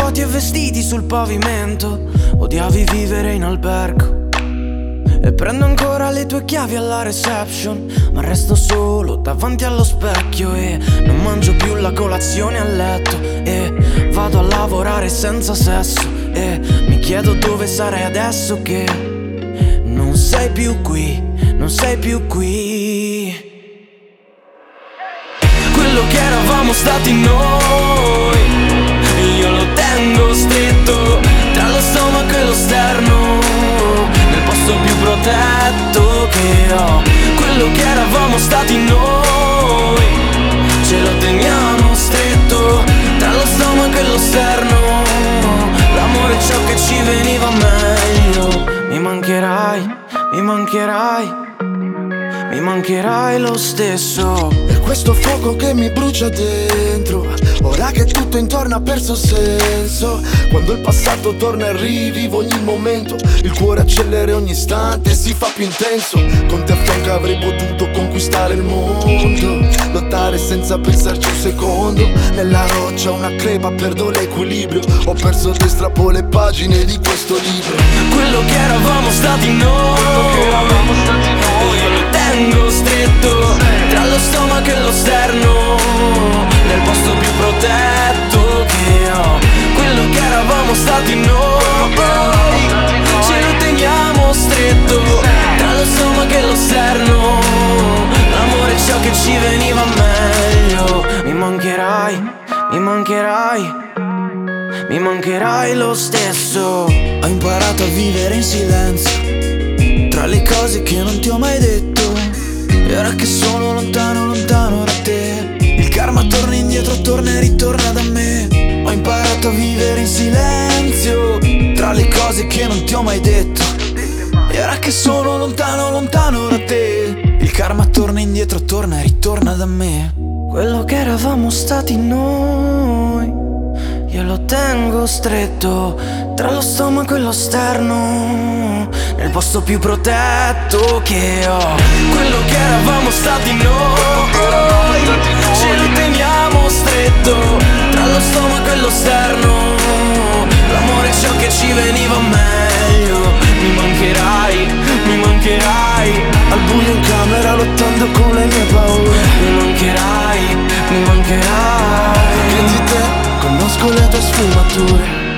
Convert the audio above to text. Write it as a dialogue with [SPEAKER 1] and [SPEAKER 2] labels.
[SPEAKER 1] vuoti e vestiti sul pavimento. Odiavi vivere in albergo. E prendo ancora le tue chiavi alla reception, ma resto solo davanti allo specchio. E non mangio più la colazione a letto. E vado a lavorare senza sesso. E mi chiedo dove sarei adesso che non sei più qui, non sei più qui. Quello che eravamo stati noi, io lo tengo stretto tra lo stomaco e lo sterno, nel posto più protetto che ho. Quello che eravamo stati noi, ce lo teniamo stretto tra lo stomaco e lo sterno. L'amore è ciò che ci veniva meglio. Mi mancherai, mi mancherai, mi mancherai lo stesso.
[SPEAKER 2] E questo fuoco che mi brucia dentro, ora che tutto intorno ha perso senso. Quando il passato torna e rivivo ogni momento, il cuore accelera ogni istante, si fa più intenso. Con te a fianco avrei potuto conquistare il mondo, lottare senza pensarci un secondo. Nella roccia una crepa, perdo l'equilibrio, ho perso te, strappo le pagine di questo libro.
[SPEAKER 1] Quello che eravamo stati noi, io lo tengo stretto tra lo stomaco e lo sterno, nel posto più protetto che ho. Quello che eravamo stati noi, ce lo teniamo stretto tra lo stomaco e lo sterno. L'amore è ciò che ci veniva meglio. Mi mancherai, mi mancherai, mi mancherai lo stesso.
[SPEAKER 3] Ho imparato a vivere in silenzio tra le cose che non ti ho mai detto. E ora che sono lontano, lontano da te, il karma torna indietro, torna e ritorna da me. Ho imparato a vivere in silenzio tra le cose che non ti ho mai detto. E ora che sono lontano, lontano da te, il karma torna indietro, torna e ritorna da me.
[SPEAKER 1] Quello che eravamo stati noi, io lo tengo stretto tra lo stomaco e lo sterno, nel posto più protetto che ho. Quello che eravamo stati noi, ce lo teniamo stretto tra lo stomaco e lo sterno. L'amore è ciò che ci veniva meglio. Mi mancherai, mi mancherai,
[SPEAKER 2] al buio in camera lottando con le mie paure.
[SPEAKER 1] mi mancherai, mi mancherai.
[SPEAKER 2] Che di te conosco le tue sfumature.